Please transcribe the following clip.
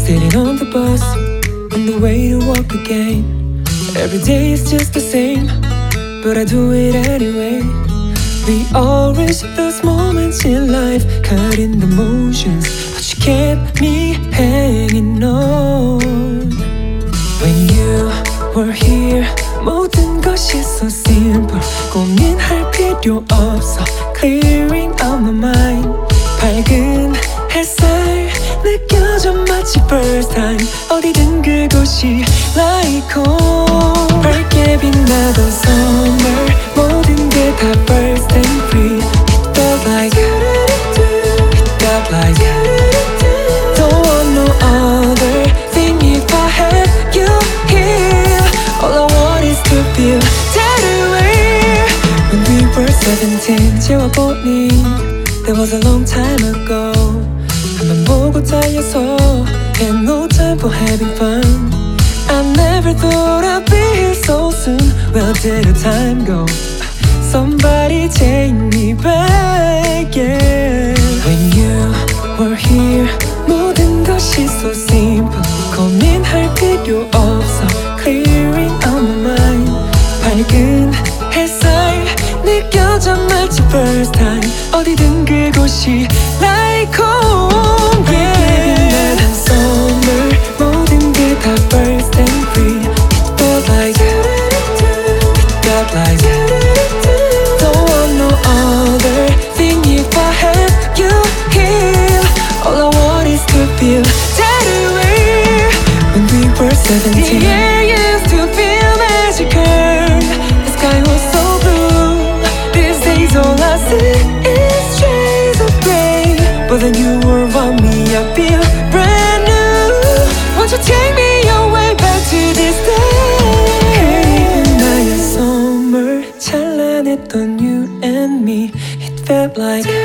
Sitting on the bus, on the way to work again. Every day is just the same, but I do it anyway. We all wish those moments in life, caught in the motions, but you kept me hanging on. When you were here, 모든 것이 so simple. 고민할 필요 없어, clearing out my mind. 밝은 햇살 느껴져 마치 first time. 어디든 그곳이 like home. 밝게 빛나던 summer, 모든 게 다 first and free. It felt like, it felt like don't want no other thing if I have you here. All I want is to feel that way. When we were 17, 재워보니 that was a long time ago. 한번 보고 달려서 had no time for having fun. I never thought I'd be here so soon. Where did the time go? Somebody take me back, yeah. When you were here, 모든 것이 so simple. 고민할 필요 없어, clearing out my mind. 밝은 햇살 느껴져 마치 first time. 어디든 그곳이 like home, yeah. 빛나는 summer, 모든 게 다 first and free. It felt like, it felt like don't want no other thing if I have you here. All I want is to feel that way. When we were 17, the air used to feel magical. The sky was so blue. These days all I see is shades of gray. But then you were around me, I feel brand new. Won't you take me away back to this day? 나의 summer, 찬란했던 you and me. It felt like